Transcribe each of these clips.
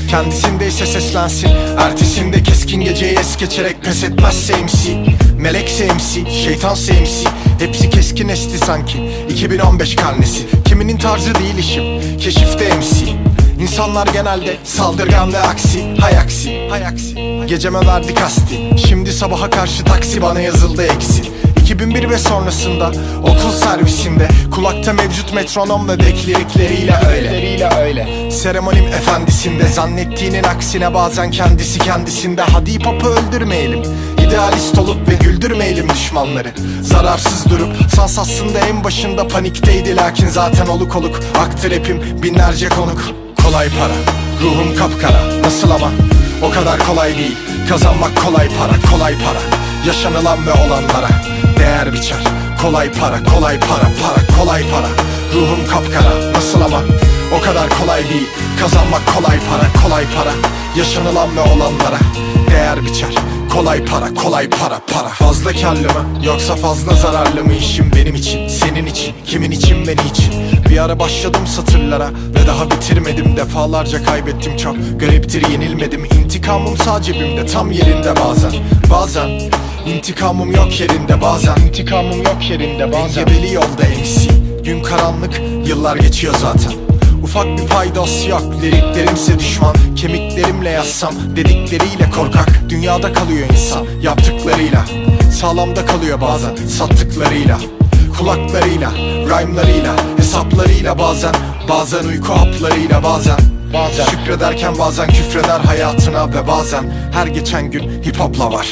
Kendisinde ise seslensin. Ertesinde keskin geceyi es geçerek pes etmezse MC. Melekse MC, şeytansa MC. Hepsi keskin esti sanki 2015 karnesi. Kiminin tarzı değil işim, keşifte MC. İnsanlar genelde saldırgan ve aksi. Hay aksi, hay aksi. Geceme verdi kasti. Şimdi sabaha karşı taksi bana yazıldı eksi. 2001 ve sonrasında okul servisinde kulakta mevcut metronom ve beklirikleriyle öyle. Seremonim efendisinde zannettiğinin aksine bazen kendisi kendisinde. Hadi hip hop'u öldürmeyelim, idealist olup ve güldürmeyelim düşmanları. Zararsız durup sans aslında en başında panikteydi, lakin zaten oluk oluk aktı rapim binlerce konuk. Kolay para, ruhum kapkara, nasıl ama o kadar kolay değil. Kazanmak kolay para, kolay para. Yaşanılan ve olanlara değer biçer. Kolay para, kolay para, para, kolay para. Ruhum kapkara, nasıl ama o kadar kolay değil. Kazanmak kolay para, kolay para. Yaşanılan ve olanlara değer biçer. Kolay para, kolay para, para. Fazla karlı mı yoksa fazla zararlı mı işim benim için, senin için, kimin için ve niçin? Bir ara başladım satırlara ve daha bitirmedim. Defalarca kaybettim, çok gariptir yenilmedim. İntikamım sağ cebimde, tam yerinde bazen. Bazen intikamım yok yerinde, bazen intikamım yok yerinde, bazen engebeli yolda MC. Gün karanlık, yıllar geçiyor zaten. Ufak bir paydos yok, liriklerimse düşman. Kemiklerimle yazsam, dedikleriyle korkak. Dünyada kalıyor insan, yaptıklarıyla. Sağlamda kalıyor bazen, sattıklarıyla. Kulaklarıyla, rhyme'larıyla, hesaplarıyla bazen. Bazen uyku haplarıyla bazen. Şükrederken bazen küfreder hayatına ve bazen her geçen gün hip hopla var.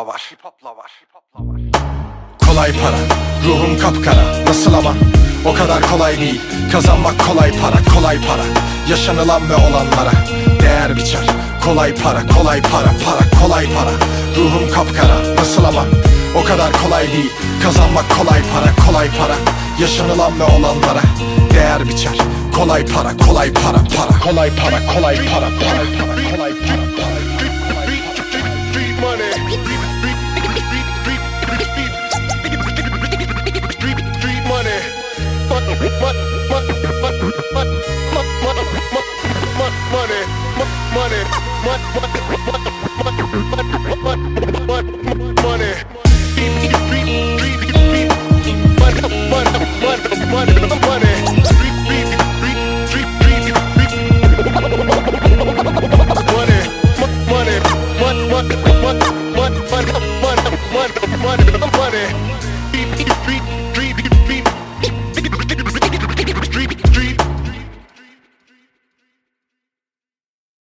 Kolay para, ruhum kapkara, nasıl ama o kadar kolay değil. Kazanmak kolay para, kolay para. Yaşanılan ve olanlara değer biçer. Kolay para, kolay para, para, kolay para. Ruhum kapkara, nasıl ama o kadar kolay değil. Kazanmak kolay para, kolay para. Yaşanılan ve olanlara değer biçer. Kolay para, kolay para, para. Kolay para, kolay para, para, kolay para, para. Money.